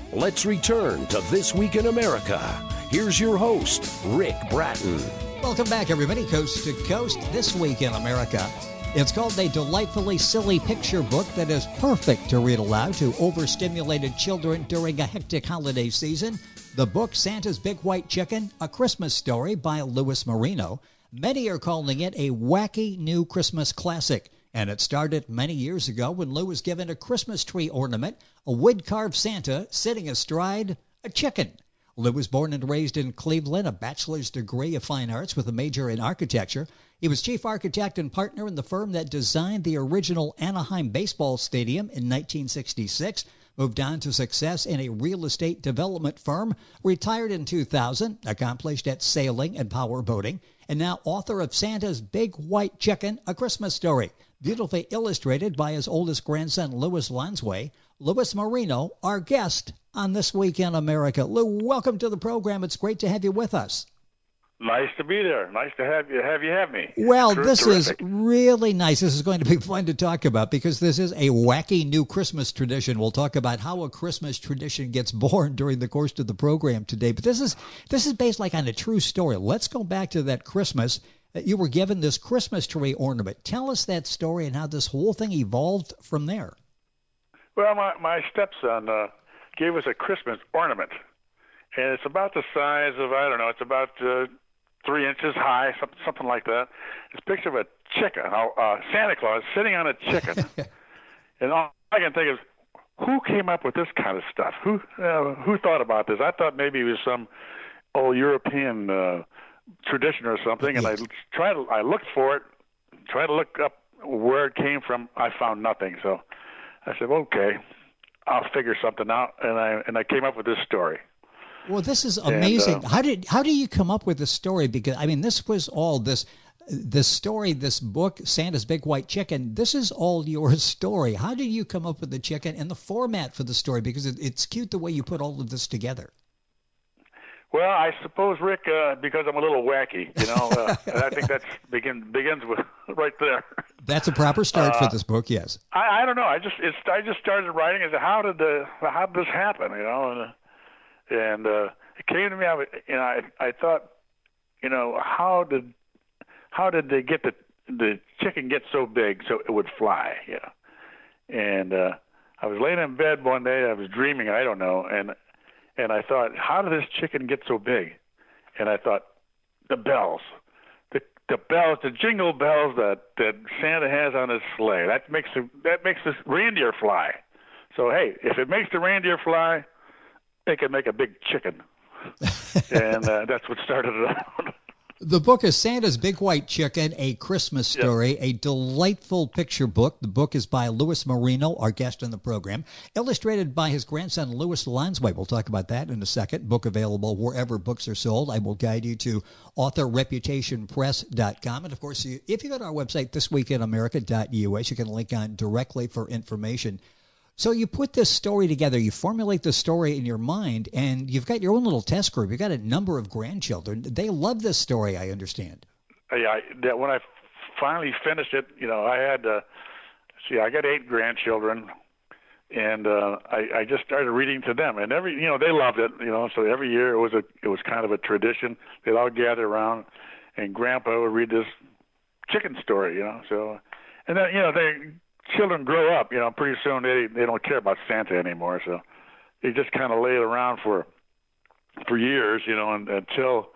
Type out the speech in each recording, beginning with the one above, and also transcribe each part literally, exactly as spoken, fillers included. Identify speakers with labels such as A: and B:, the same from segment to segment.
A: Let's return to This Week in America. Here's your host, Rick Bratton.
B: Welcome back, everybody, coast to coast. This Week in America. It's called a delightfully silly picture book that is perfect to read aloud to overstimulated children during a hectic holiday season. The book, Santa's Big White Chicken, A Christmas Story by Louis Marino. Many are calling it a wacky new Christmas classic. And it started many years ago when Lou was given a Christmas tree ornament, a wood-carved Santa sitting astride a chicken. Lou was born and raised in Cleveland, a bachelor's degree of fine arts with a major in architecture. He was chief architect and partner in the firm that designed the original Anaheim baseball stadium in nineteen sixty-six, moved on to success in a real estate development firm, retired in two thousand, accomplished at sailing and power boating, and now author of Santa's Big White Chicken, A Christmas Story, beautifully illustrated by his oldest grandson, Louis Lansway. Louis Marino, our guest on This Week in America. Lou, welcome to the program. It's great to have you with us.
C: Nice to be there. Nice to have you have you have me.
B: Well,
C: Ter-
B: this
C: terrific.
B: is really nice. This is going to be fun to talk about because this is a wacky new Christmas tradition. We'll talk about how a Christmas tradition gets born during the course of the program today. But this is this is based like on a true story. Let's go back to that Christmas that you were given this Christmas tree ornament. Tell us that story and how this whole thing evolved from there.
C: Well, my my stepson uh, gave us a Christmas ornament, and it's about the size of I don't know. It's about uh, three inches high, something something like that. It's a picture of a chicken, uh, Santa Claus sitting on a chicken, and all I can think is, who came up with this kind of stuff? Who uh, who thought about this? I thought maybe it was some old European uh, tradition or something, and I tried. To, I looked for it, tried to look up where it came from. I found nothing. So I said, okay, I'll figure something out, and I and I came up with this story.
B: Well, this is amazing.
C: And, uh,
B: how did how do you come up with this story? Because I mean, this was all this this story, this book, Santa's Big White Chicken. This is all your story. How did you come up with the chicken and the format for the story? Because it, it's cute the way you put all of this together.
C: Well, I suppose, Rick, uh, because I'm a little wacky, you know, uh, and I think that begin, begins with right there.
B: That's a proper start uh, for this book, yes.
C: I, I don't know. I just it's, I just started writing. I said, how did the how did this happen? You know, and uh, and uh, it came to me. I was, you know, I I thought, you know, how did how did they get the the chicken get so big so it would fly? You know, and uh, I was laying in bed one day. I was dreaming. I don't know, and. And I thought, how did this chicken get so big? And I thought, the bells, the the bells, the jingle bells that, that Santa has on his sleigh. That makes the, that makes this reindeer fly. So hey, if it makes the reindeer fly, it can make a big chicken. and uh, that's what started it out.
B: The book is Santa's Big White Chicken, A Christmas Story, yep. A delightful picture book. The book is by Louis Marino, our guest on the program, illustrated by his grandson, Louis Lansway. We'll talk about that in a second. Book available wherever books are sold. I will guide you to author reputation press dot com. And, of course, if you go to our website, this week in america dot u s, you can link on directly for information. So you put this story together, you formulate the story in your mind, and you've got your own little test group. You've got a number of grandchildren. They love this story, I understand.
C: Yeah, I, that when I finally finished it, you know, I had, uh, see, I got eight grandchildren, and uh, I, I just started reading to them. And every, you know, they loved it, you know, so every year it was a, it was kind of a tradition. They'd all gather around, and Grandpa would read this chicken story, you know, so, and then, you know, they... children grow up, you know, pretty soon they they don't care about Santa anymore, so they just kind of lay it around for for years, you know, and, until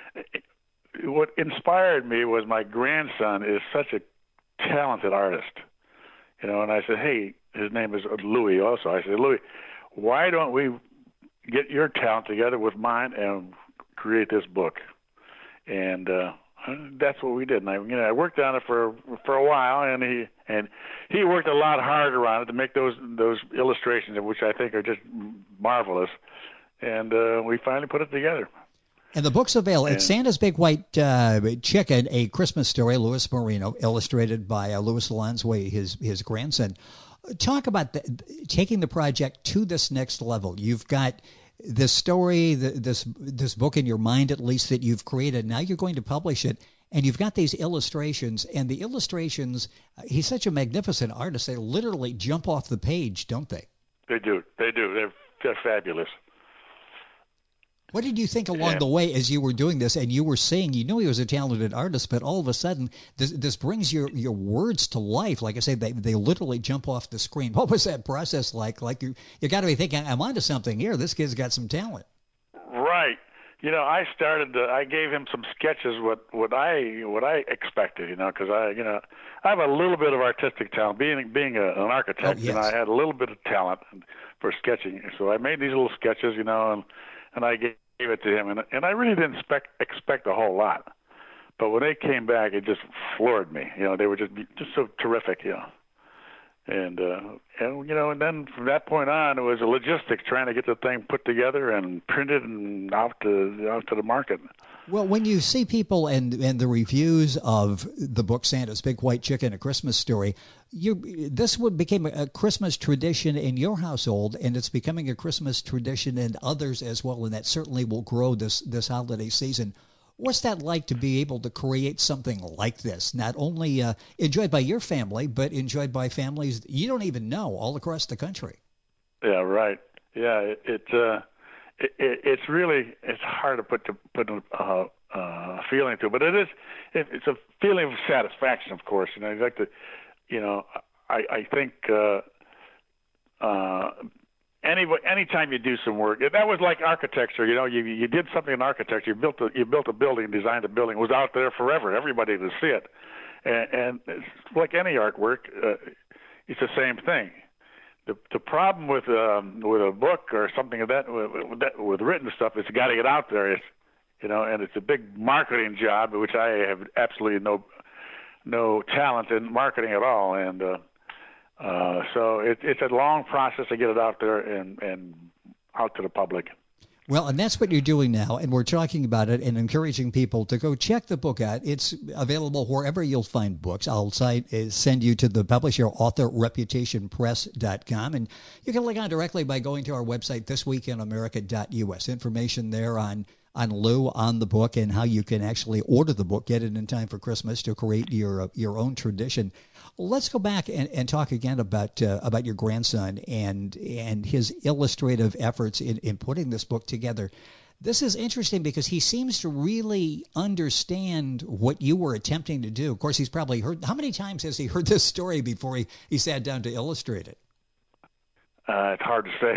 C: what inspired me was my grandson is such a talented artist, you know, and I said, hey, his name is Louis also. I said, Louis, why don't we get your talent together with mine and create this book? And uh that's what we did, and I, you know, I worked on it for for a while, and he and he worked a lot harder on it to make those those illustrations, which I think are just marvelous. And uh, we finally put it together.
B: And the book's available. It's Santa's Big White uh, Chicken, A Christmas Story, Louis Marino, illustrated by uh, Louis Lansway, his his grandson. Talk about the, taking the project to this next level. You've got this story, the, this this book in your mind, at least, that you've created. Now you're going to publish it, and you've got these illustrations. And the illustrations, uh, he's such a magnificent artist. They literally jump off the page, don't they?
C: They do. They do. They're they're fabulous.
B: What did you think along
C: and,
B: the way as you were doing this and you were saying, you knew he was a talented artist, but all of a sudden this, this brings your, your words to life. Like I say, they, they literally jump off the screen. What was that process like? Like you, you got to be thinking, I'm onto something here. This kid's got some talent.
C: Right. You know, I started. To, I gave him some sketches. What, what I what I expected. You know, because I you know I have a little bit of artistic talent. Being being a, an architect,
B: oh, yes.
C: and I had a little bit of talent for sketching. So I made these little sketches. You know, and and I gave it to him, and and I really didn't expect expect a whole lot. But when they came back, it just floored me. You know, they were just just so terrific. You know. And, uh, and, you know, and then from that point on, it was a logistics trying to get the thing put together and printed and out to out to the market.
B: Well, when you see people and, and the reviews of the book Santa's Big White Chicken, A Christmas Story, you this would became a Christmas tradition in your household, and it's becoming a Christmas tradition in others as well, and that certainly will grow this, this holiday season. What's that like to be able to create something like this, not only uh, enjoyed by your family, but enjoyed by families you don't even know all across the country?
C: Yeah, right. Yeah, it, it, uh, it, it it's really it's hard to put to put a uh, uh, feeling to, but it is it, it's a feeling of satisfaction, of course. You know, you like to, you know, I I think. Uh, uh, Any anytime you do some work, that was like architecture. You know, you you did something in architecture. You built a you built a building, designed a building. It was out there forever, everybody to see it. And, and it's like any artwork, uh, it's the same thing. The the problem with um, with a book or something of that with, that with written stuff is you got to get out there. It's you know, and it's a big marketing job, which I have absolutely no no talent in marketing at all. And uh, Uh, so it, it's a long process to get it out there and, and out to the public.
B: Well, and that's what you're doing now, and we're talking about it and encouraging people to go check the book out. It's available wherever you'll find books. I'll cite, uh, send you to the publisher, author reputation press dot com, and you can link on directly by going to our website, this week in america dot u s. Information there on on Lou, on the book, and how you can actually order the book, get it in time for Christmas to create your uh, your own tradition. Let's go back and, and talk again about uh, about your grandson and and his illustrative efforts in, in putting this book together. This is interesting because he seems to really understand what you were attempting to do. Of course, he's probably heard, how many times has he heard this story before he, he sat down to illustrate it?
C: Uh, it's hard to say.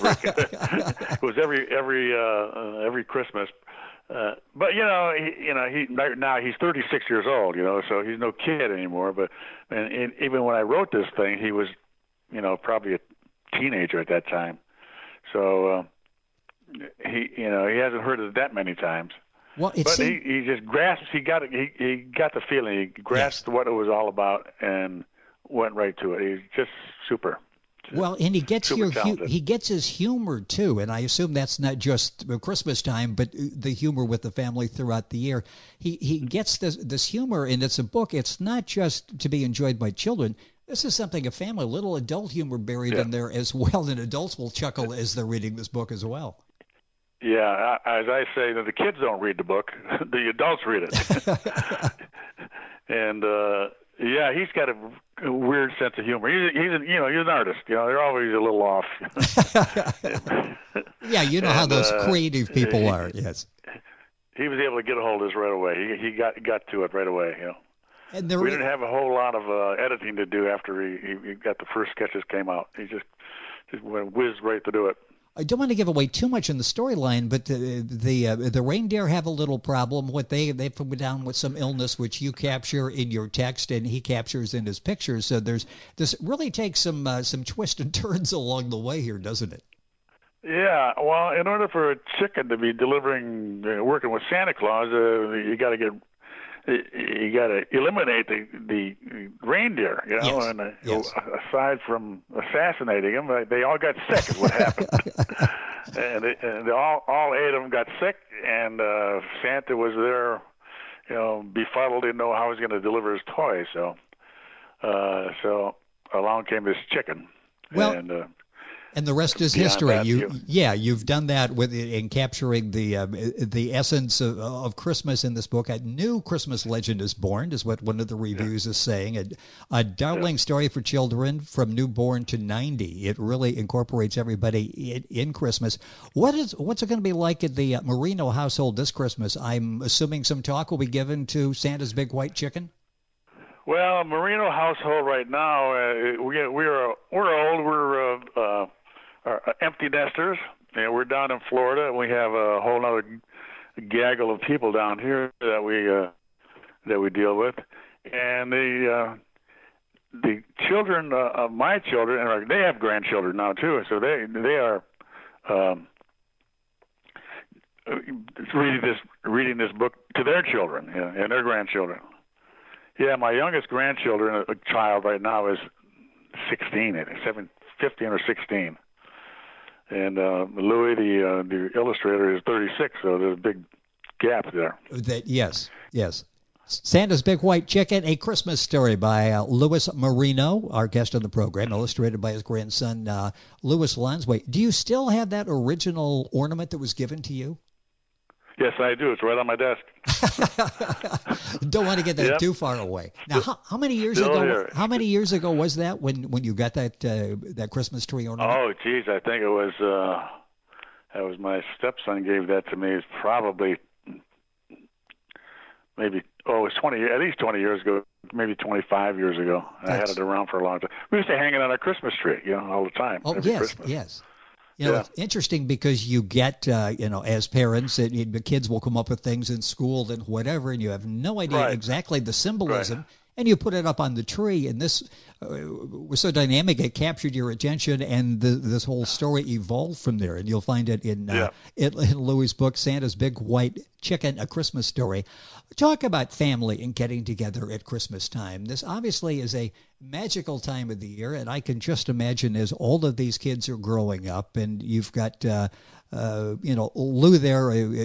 C: It was every every uh, uh, every Christmas, uh, but you know, he, you know, he now he's thirty-six years old. You know, so he's no kid anymore. But and, and even when I wrote this thing, he was, you know, probably a teenager at that time. So uh, he, you know, he hasn't heard it that many times.
B: Well, it
C: but
B: seemed...
C: he, he just grasped. He got it. He, he got the feeling. He grasped yes. what it was all about and went right to it. He's just super.
B: Well, and he gets your
C: hu-
B: he gets his humor too, and I assume that's not just Christmas time, but the humor with the family throughout the year. He he gets this this humor, and it's a book. It's not just to be enjoyed by children. This is something a family, little adult humor buried
C: yeah.
B: in there as well, and adults will chuckle as they're reading this book as well.
C: Yeah, as I say, the kids don't read the book; the adults read it, and. uh Yeah, he's got a, a weird sense of humor. He's, he's a, you know, he's an artist. You know, they're always a little off.
B: Yeah, you know
C: and,
B: how those
C: uh,
B: creative people
C: he,
B: are. Yes.
C: He was able to get a hold of this right away. He he got got to it right away. You know.
B: And there,
C: we didn't have a whole lot of uh, editing to do after he, he he got the first sketches came out. He just just went whizzed right to do it.
B: I don't want to give away too much in the storyline, but the the, uh, the reindeer have a little problem. What they they've come down with some illness, which you capture in your text, and he captures in his pictures. So there's this really takes some uh, some twists and turns along the way here, doesn't it?
C: Yeah. Well, in order for a chicken to be delivering, uh, working with Santa Claus, uh, you got to get. You got to eliminate the the reindeer, you know.
B: Yes.
C: And uh,
B: Yes.
C: aside from assassinating them, they all got sick. Is what happened. and, it, and they all all eight of them got sick, and uh, Santa was there, you know, befuddled, didn't know how he was going to deliver his toys. So, uh, so along came this chicken,
B: well,
C: and uh,
B: And the rest is
C: beyond
B: history.
C: that,
B: You,
C: you-
B: yeah, you've done that with in capturing the um, the essence of, of Christmas in this book. A new Christmas legend is born, is what one of the reviews is saying. A, a darling story for children from newborn to ninety. It really incorporates everybody in, in Christmas. What is what's it going to be like at the uh, Marino household this Christmas? I'm assuming some talk will be given to Santa's Big White Chicken.
C: Well, Marino household right now, uh, we we're we're old. We're uh, uh, are empty nesters. And we're down in Florida, and we have a whole other gaggle of people down here that we uh, that we deal with. And the uh, the children uh, of my children, and they have grandchildren now too. So they they are um, reading this reading this book to their children, yeah, and their grandchildren. Yeah, my youngest grandchildren, a child right now, is sixteen, I think, seven, fifteen or sixteen. And uh, Louis, the uh, the illustrator, is thirty-six, so there's a big gap there.
B: That yes, yes. Santa's Big White Chicken, a Christmas story by uh, Louis Marino, our guest on the program, illustrated by his grandson, uh, Louis Lonsway. Do you still have that original ornament that was given to you?
C: Yes, I do. It's right on my desk.
B: Don't want to get that
C: Yep.
B: too far away. Now, how, how many years
C: Still
B: ago?
C: here.
B: How many years ago was that when, when you got that uh, that Christmas tree ornament?
C: Oh, geez, I think it was uh, that was my stepson gave that to me. It's probably maybe oh, it was twenty, at least twenty years ago, maybe twenty-five years ago. I had
B: That's-
C: it around for a long time. We used to hang it on our Christmas tree, you know, all the time.
B: Oh,
C: every
B: yes,
C: Christmas.
B: yes. You know,
C: Yeah.
B: it's interesting because you get, uh, you know, as parents, it, it, the kids will come up with things in school and whatever, and you have no idea
C: Right.
B: exactly the symbolism, and you put it up on the tree, and this uh, was so dynamic, it captured your attention, and the, this whole story evolved from there, and you'll find it in, uh, in, in Louis' book, Santa's Big White Chicken, A Christmas Story. Talk about family and getting together at Christmas time. This obviously is a magical time of the year, and I can just imagine as all of these kids are growing up, and you've got, uh, uh, you know, Lou there uh,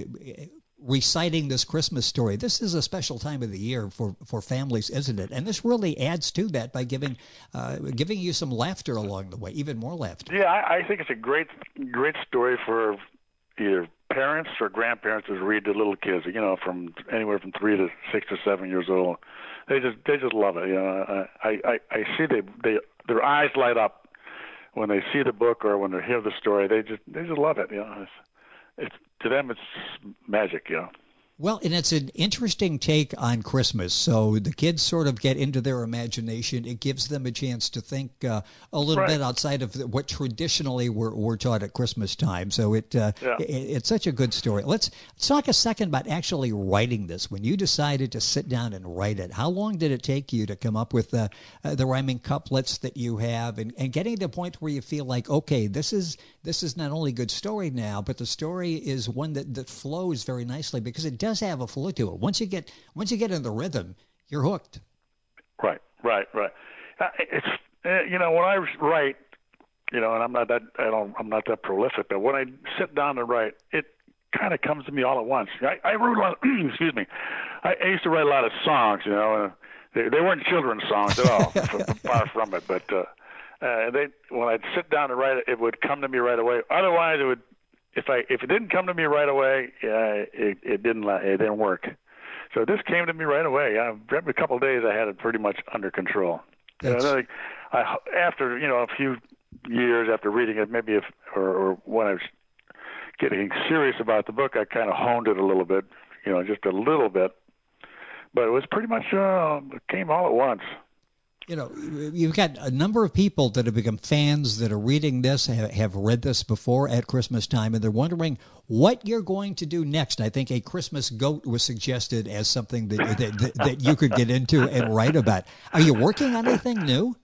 B: reciting this Christmas story. This is a special time of the year for, for families, isn't it? And this really adds to that by giving uh, giving you some laughter along the way, even more laughter.
C: Yeah, I, I think it's a great, great story for either parents or grandparents to read to little kids. You know, from anywhere from three to six or seven years old. They just, they just love it. You know, I, I, I see they, they, their eyes light up when they see the book or when they hear the story. They just, they just love it. You know, it's, it's to them, it's magic. You know.
B: Well, and it's an interesting take on Christmas. So the kids sort of get into their imagination. It gives them a chance to think uh, a little
C: Right.
B: bit outside of the, what traditionally we're, we're taught at Christmas time. So it, uh,
C: Yeah.
B: it it's such a good story. Let's, let's talk a second about actually writing this. When you decided to sit down and write it, how long did it take you to come up with uh, uh, the rhyming couplets that you have, and, and getting to the point where you feel like, okay, this is this is not only a good story now, but the story is one that, that flows very nicely because it does have a flow to it. Once you get once you get in the rhythm, you're hooked.
C: Right, right, right. Uh, it's uh, you know, when I write, you know, and I'm not that I don't I'm not that prolific, but when I sit down to write, it kind of comes to me all at once. I, I wrote a lot. Of, excuse me. I, I used to write a lot of songs. You know, uh, they, they weren't children's songs at all, far from it. But uh, uh, they when I'd sit down to write it, it would come to me right away. Otherwise, it would. If I if it didn't come to me right away, uh, it it didn't it didn't work. So this came to me right away. Uh, every couple of days, I had it pretty much under control. You know, like, I, after you know a few years after reading it, maybe if or, or when I was getting serious about the book, I kind of honed it a little bit, you know, just a little bit. But it was pretty much uh, it came all at once.
B: You know, you've got a number of people that have become fans that are reading this, have, have read this before at Christmas time, and they're wondering what you're going to do next. I think A Christmas Goat was suggested as something that that, that, that you could get into and write about. Are you working on anything new?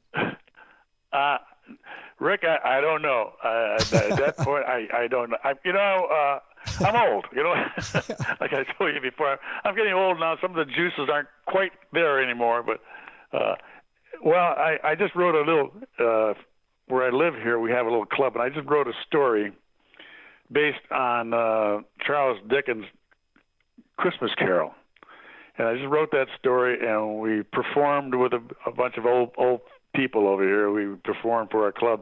C: Uh, Rick, I, I don't know. Uh, at that point, I, I don't know. I, you know, uh, I'm old, you know, like I told you before. I'm getting old now. Some of the juices aren't quite there anymore, but... Uh, Well, I, I just wrote a little, uh, where I live here, we have a little club, and I just wrote a story based on uh, Charles Dickens' Christmas Carol. And I just wrote that story, and we performed with a, a bunch of old old people over here. We performed for our club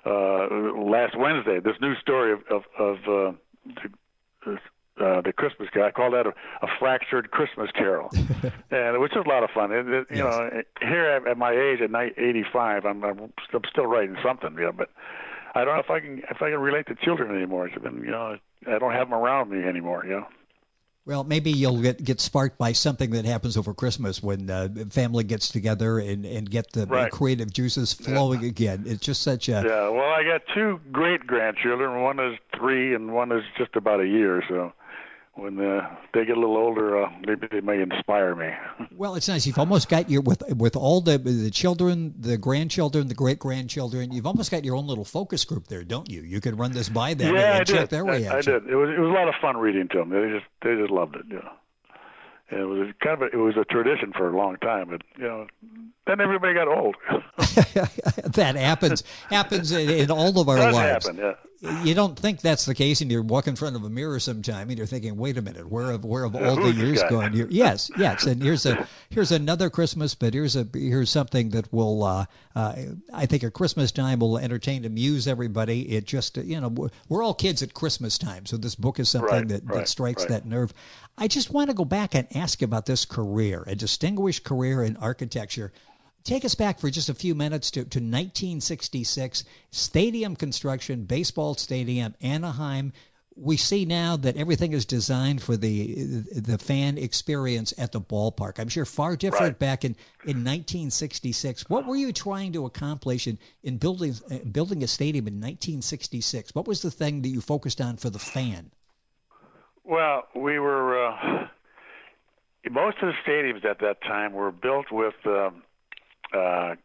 C: uh, last Wednesday. This new story of of, of uh, the, uh, the Christmas Carol. I call that a, a fractured Christmas Carol, and which is a lot of fun. It, it, you yes. know, here at, at my age, at eighty-five, I'm, I'm I'm still writing something, you know, but I don't know if I can if I can relate to children anymore. So then, you know, I don't have them around me anymore, you know.
B: Well, maybe you'll get, get sparked by something that happens over Christmas when uh, family gets together and, and get the
C: right.
B: creative juices flowing
C: yeah.
B: again. It's just such a...
C: Yeah, well, I got two great-grandchildren. One is three and one is just about a year, so when uh, they get a little older, uh, maybe they may inspire me.
B: Well, it's nice. You've almost got your, with with all the the children, the grandchildren, the great-grandchildren, you've almost got your own little focus group there, don't you? You could run this by them
C: yeah,
B: and
C: I
B: check
C: did.
B: their
C: I,
B: reaction.
C: I did. It was it was a lot of fun reading to them. They just they just loved it, you know. And it was kind of a, it was a tradition for a long time, but you know, then everybody got old.
B: That happens happens in, in all of our
C: Does
B: lives.
C: Happen, yeah.
B: You don't think that's the case, and you walk in front of a mirror sometime, and you're thinking, "Wait a minute, where have where have all the years gone?" You're, yes, yes. And here's a here's another Christmas, but here's a here's something that will, uh, uh, I think, at Christmas time will entertain, amuse everybody. It just, you know, we're, we're all kids at Christmas time, so this book is something
C: right,
B: that,
C: right,
B: that strikes
C: right.
B: that nerve. I just want to go back and ask about this career, a distinguished career in architecture. Take us back for just a few minutes to, to nineteen sixty-six, stadium construction, baseball stadium, Anaheim. We see now that everything is designed for the the fan experience at the ballpark. I'm sure far different
C: right.
B: back in, in nineteen sixty-six. What were you trying to accomplish in, in building, uh, building a stadium in nineteen sixty-six? What was the thing that you focused on for the fan?
C: Well, we were uh, most of the stadiums at that time were built with um, uh,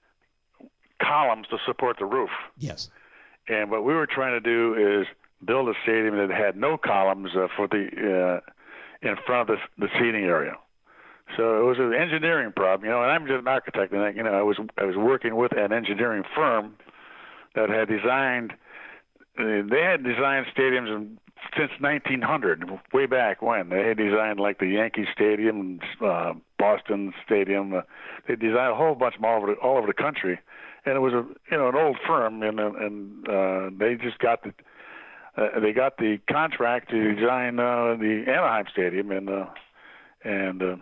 C: columns to support the roof.
B: Yes.
C: And what we were trying to do is build a stadium that had no columns uh, for the uh, in front of the, the seating area. So it was an engineering problem, you know. And I'm just an architect, and I, you know, I was I was working with an engineering firm that had designed. Uh, they had designed stadiums in, since nineteen hundred, way back when. They had designed like the Yankee Stadium, uh, Boston Stadium. Uh, they designed a whole bunch of them all over the, all over the country, and it was a you know an old firm, and and uh, they just got the uh, they got the contract to design uh, the Anaheim Stadium, and uh, and uh,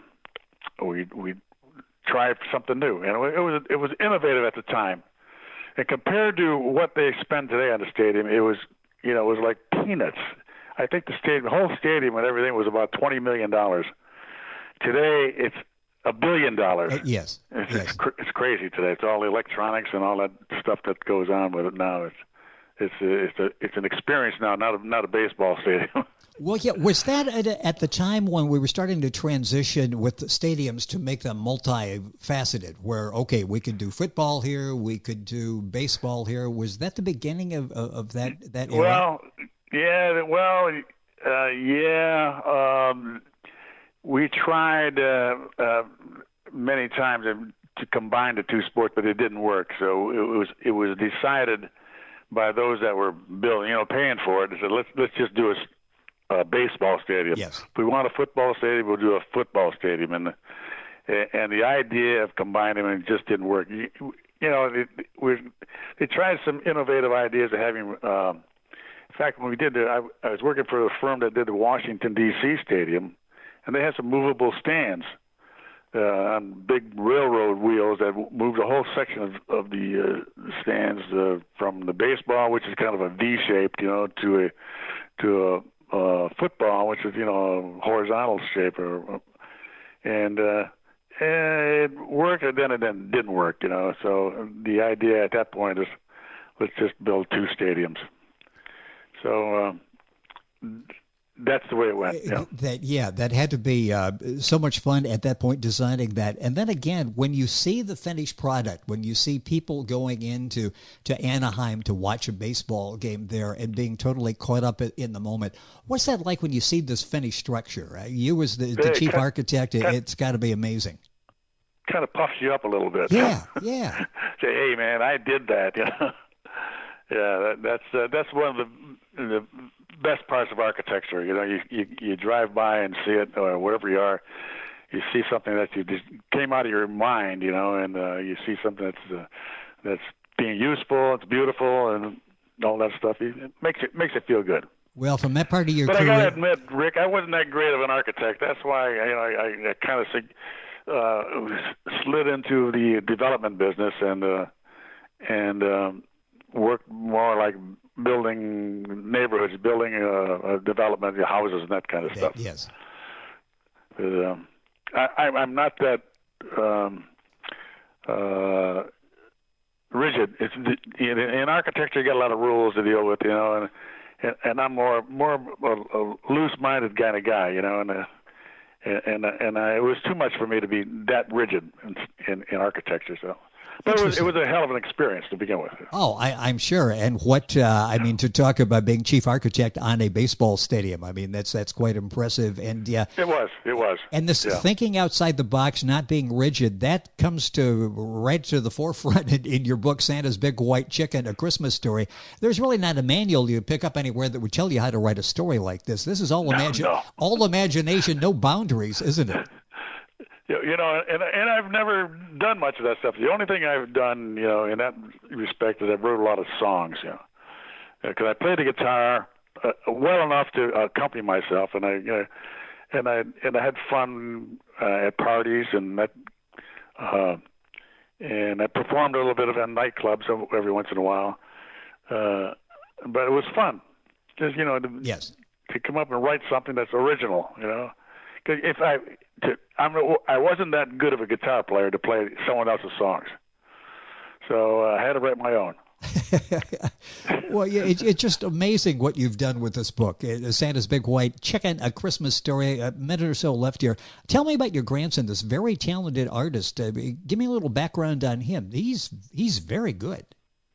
C: we we tried something new, and it was it was innovative at the time, and compared to what they spend today on the stadium, it was you know it was like peanuts. I think the stadium, the whole stadium and everything was about twenty million dollars. Today, it's a billion dollars.
B: Uh, yes.
C: It's,
B: yes.
C: It's, cr- it's crazy today. It's all the electronics and all that stuff that goes on with it now. It's it's a, it's a, it's an experience now, not a, not a baseball stadium.
B: Well, yeah. Was that at, at the time when we were starting to transition with the stadiums to make them multifaceted, where, okay, we could do football here, we could do baseball here? Was that the beginning of, of, of that, that era?
C: Well, yeah, well, uh, yeah. Um, we tried uh, uh, many times to combine the two sports, but it didn't work. So it was it was decided by those that were building, you know, paying for it. They said, let's let's just do a, a baseball stadium.
B: Yes.
C: If we want a football stadium, we'll do a football stadium. And the, and the idea of combining them just didn't work. You, you know, they, we they tried some innovative ideas of having. Um, In fact, when we did it, I, I was working for a firm that did the Washington, D C Stadium, and they had some movable stands uh, on big railroad wheels that moved a whole section of, of the uh, stands uh, from the baseball, which is kind of a V-shaped, you know, to a to a uh, football, which is, you know, a horizontal shape. Or, and uh, it worked, and then it then didn't work, you know. So the idea at that point is let's just build two stadiums. So uh, that's the way it went. Yeah.
B: That yeah, that had to be uh, so much fun at that point designing that. And then again, when you see the finished product, when you see people going into to Anaheim to watch a baseball game there and being totally caught up in the moment, what's that like when you see this finished structure? Uh, you as the, the chief
C: kind,
B: architect,
C: kind,
B: it's got to be amazing.
C: Kind of puffs you up a little bit.
B: Yeah, yeah.
C: Say, hey man, I did that. You know? Yeah, that, that's uh, that's one of the the best parts of architecture. You know, you, you you drive by and see it, or wherever you are, you see something that you just came out of your mind. You know, and uh, you see something that's uh, that's being useful. It's beautiful and all that stuff. It makes it makes it feel good.
B: Well, from that part of your
C: but
B: career,
C: I gotta admit, Rick, I wasn't that great of an architect. That's why you know, I, I, I kind of uh, slid into the development business and uh, and um, worked more like building neighborhoods, building uh, development, houses, and that kind of stuff.
B: Yes.
C: But, um, I, I'm not that um, uh, rigid. It's in, in architecture, you got a lot of rules to deal with, you know, and. And I'm more more a, a loose-minded kind of guy, you know, and uh, and and I, it was too much for me to be that rigid in in, in architecture. So, but it was it was a hell of an experience to begin with.
B: Oh, I, I'm sure. And what uh, I mean, to talk about being chief architect on a baseball stadium, I mean that's that's quite impressive. And yeah,
C: it was it was.
B: And this
C: yeah.
B: thinking outside the box, not being rigid, that comes to right to the forefront in, in your book, Santa's Big White Chicken: A Christmas Story. There's really not a manual you pick up anywhere that would tell you how to write a story like this. This is all
C: no,
B: imagine,
C: no.
B: all imagination, no boundaries, isn't it?
C: You know, and and I've never done much of that stuff. The only thing I've done, you know, in that respect is I've wrote a lot of songs, you know, because I play the guitar uh, well enough to accompany myself, and I, you know, and I and I had fun uh, at parties, and that, uh, and I performed a little bit of in nightclubs every once in a while, uh, but it was fun, just you know, to,
B: yes,
C: to come up and write something that's original, you know. Because if I, to, I'm, I wasn't that good of a guitar player to play someone else's songs, so uh, I had to write my own.
B: Well, yeah, it, it's just amazing what you've done with this book, Santa's Big White Chicken: A Christmas Story. A minute or so left here. Tell me about your grandson, this very talented artist. Uh, give me a little background on him. He's he's very good.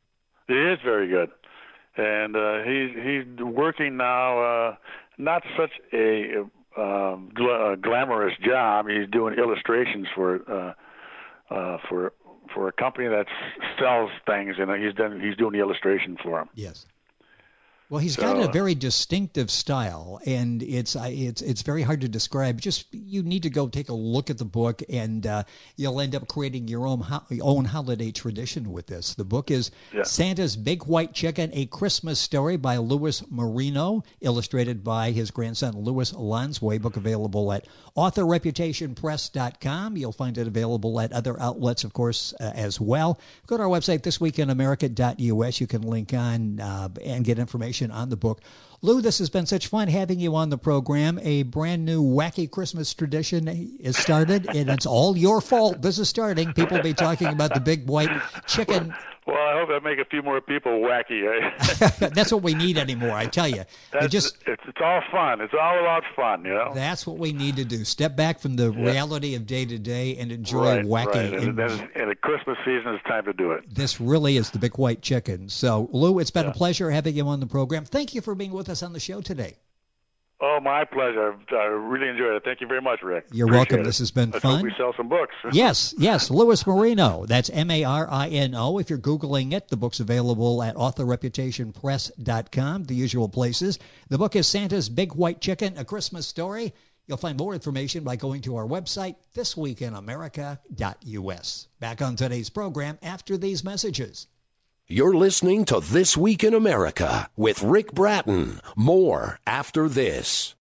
C: He is very good, and uh, he's he's working now. Uh, not such a Um, gl- uh, glamorous job. He's doing illustrations for uh, uh, for for a company that sells things, and he's done. He's doing the illustration for them.
B: Yes. Well, he's
C: so,
B: got a very distinctive style, and it's it's it's very hard to describe. Just you need to go take a look at the book, and uh, you'll end up creating your own ho- own holiday tradition with this. The book is
C: yeah.
B: Santa's Big White Chicken: A Christmas Story by Louis Marino, illustrated by his grandson Louis Lonsway. Book available at author reputation press dot com. You'll find it available at other outlets, of course, uh, as well. Go to our website, this week in america dot u s. You can link on uh, and get information on the book. Lou, this has been such fun having you on the program. A brand new wacky Christmas tradition is started, and it's all your fault. This is starting. People will be talking about the Big White Chicken.
C: Well, I hope I make a few more people wacky. Eh?
B: That's what we need anymore, I tell you.
C: That's,
B: it just,
C: it's, it's all fun. It's all about fun, you know?
B: That's what we need to do. Step back from the
C: yeah.
B: reality of day-to-day and enjoy
C: right,
B: wacky.
C: Right. And, and, and at Christmas season, it's time to do it.
B: This really is the Big White Chicken. So, Lou, it's been
C: yeah.
B: a pleasure having you on the program. Thank you for being with us on the show today.
C: Oh, my pleasure. I really enjoyed it. Thank you very much, Rick.
B: You're
C: Appreciate
B: welcome.
C: it.
B: This has been
C: Let's
B: fun.
C: Hope we sell some books.
B: Yes, yes. Louis Marino. That's M A R I N O. If you're Googling it, the book's available at author reputation press dot com, the usual places. The book is Santa's Big White Chicken: A Christmas Story. You'll find more information by going to our website, this week in america dot u s. Back on today's program after these messages.
A: You're listening to This Week in America with Rick Bratton. More after this.